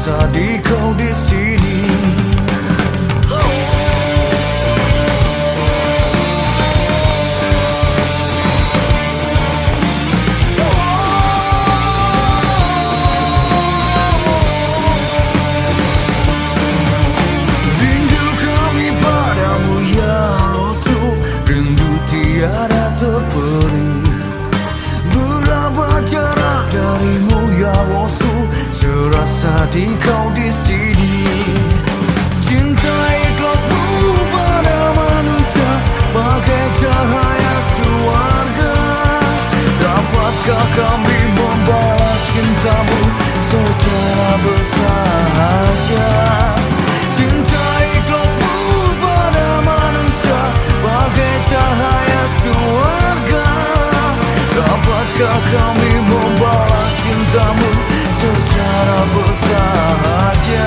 serasa di kau di sini. Rindu kami padamu ya Rasul, rindu tiada terperi. Berapa jarak darimu ya Rasul, serasa di kau di sini. Cinta ikhlasmu pada manusia bagai cahaya surga. Dapatkah kami membalas cintamu secara bersahaja? Cinta ikhlasmu pada manusia bagai cahaya surga. Dapatkah kami membalas cintamu secara bersahaja?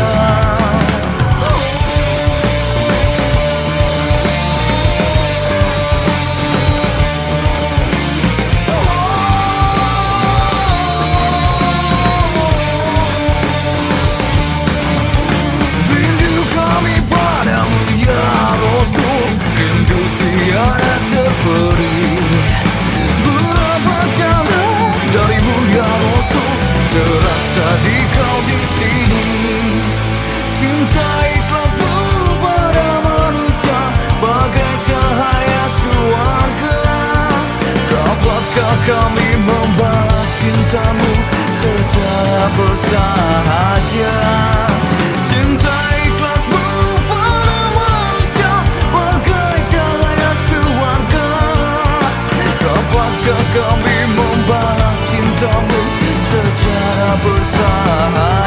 Rindu kami padamu ya Rasul, rindu tiada terperi. Berapa jarak darimu ya Rasul, serasa di kau di sini. Cinta ikhlasmu pada manusia bagai cahaya surga. Dapatkah kami membalas cintamu secara bersahaja? Cinta ikhlasmu pada manusia bagai cahaya surga. Dapatkah kami membalas cintamu secara bersahaja?